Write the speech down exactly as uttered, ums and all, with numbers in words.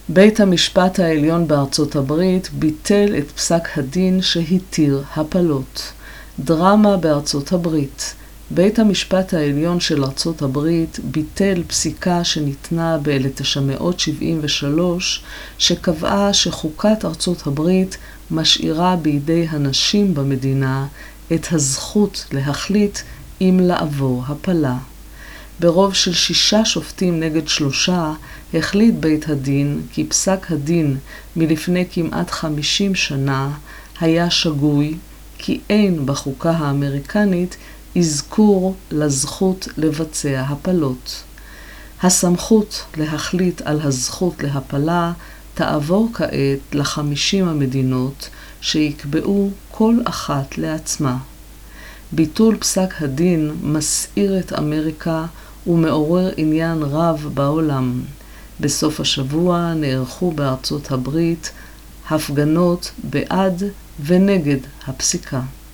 בית המשפט העליון בארצות הברית ביטל את פסק הדין שהתיר הפלות. דרמה בארצות הברית. בית המשפט העליון של ארצות הברית ביטל פסיקה שניתנה ב-אלף תשע מאות שבעים ושלוש, שקבעה שחוקת ארצות הברית משאירה בידי הנשים במדינה את הזכות להחליט אם לעבור הפלה. ברוב של שישה שופטים נגד שלושה, החליט בית הדין כי פסק הדין מלפני כמעט חמישים שנה היה שגוי, כי אין בחוקה האמריקנית אזכור לזכות לבצע הפלות. הסמכות להחליט על הזכות להפלה תעבור כעת לחמישים המדינות שיקבעו כל אחת לעצמה. ביטול פסק הדין מסעיר את אמריקה ומעורר עניין רב בעולם. בסוף השבוע נערכו בארצות הברית הפגנות בעד ונגד הפסיקה.